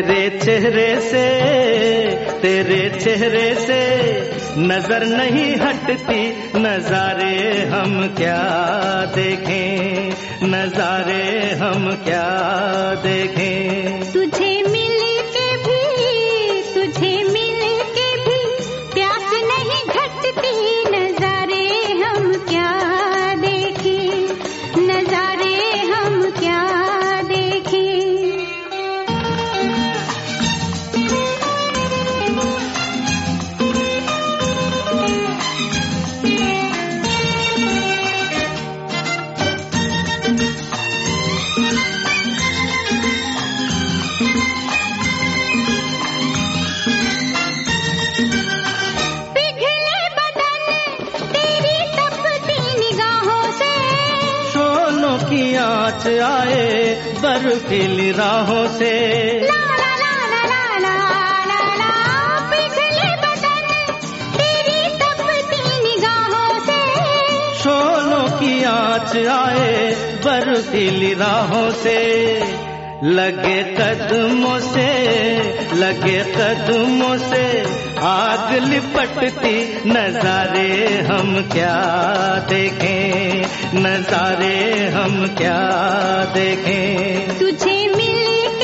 तेरे चेहरे से नजर नहीं हटती, नजारे हम क्या देखें, नजारे हम क्या देखें। तुझे मिल के भी प्यास नहीं घटती, नजारे हम क्या देखें, नजारे हम क्या देखें। आँच आए बर्फीली राहों से, ला ला ला ला ला ला ला, पिघले बदन तेरी तपती निगाहों से। शोलों की आँच आए बर्फीली राहों से, लगे कदमों से आग लिपटती, नजारे हम क्या देखें, नजारे हम क्या देखें। तुझे मिल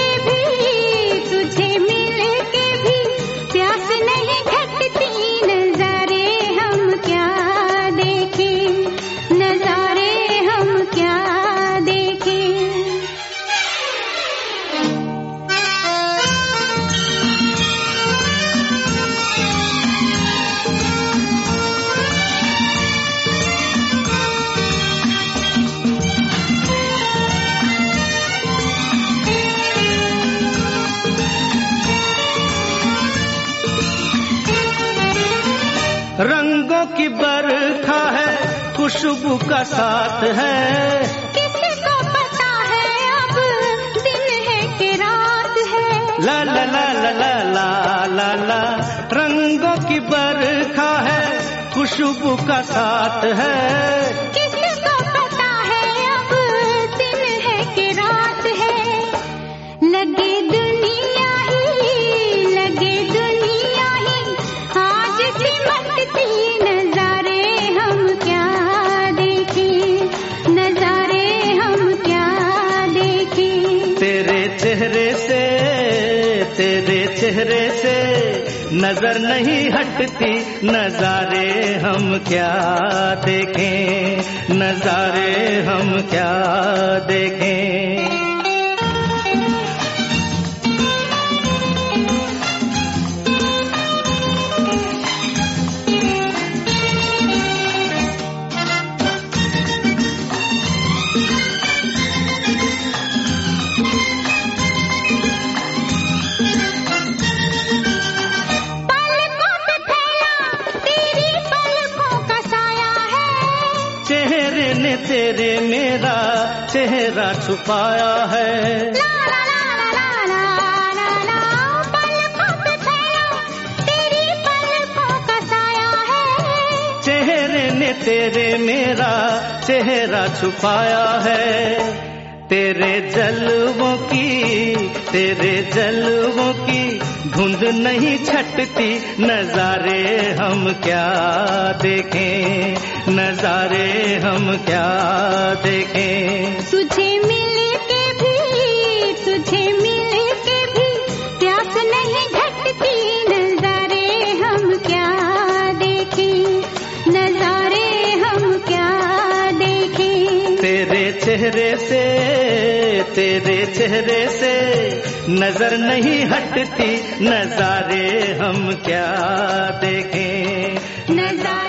के भी प्यास नहीं घटती, नजारे हम क्या देखें, नजारे हम क्या देखें। रंगों की बरखा है, खुशबू का साथ है, किसको पता है अब दिन है कि रात है। ला ला ला ला ला ला ला ला, रंगों की बरखा है, खुशबू का साथ है, किसको पता है अब दिन है कि रात है। लगे दुनिया ही आज सिमटती, नजारे हम क्या देखें, नजारे हम क्या देखें। तेरे चेहरे से नजर नहीं हटती, नजारे हम क्या देखें, नजारे हम क्या देखें। तेरे मेरा चेहरा छुपाया है, ला ला ला ला ला ला ला, पलकों पे फैला तेरी पलकों का साया है। चेहरे ने तेरे मेरा चेहरा छुपाया है, तेरे जलवों की धुंध नहीं छटती, नजारे हम क्या देखें, नजारे हम क्या देखें। तुझे मिल के भी प्यास नहीं घटती, नजारे हम क्या देखें, नजारे हम क्या देखें। तेरे चेहरे से नजर नहीं हटती, नजारे हम क्या देखें, नजारे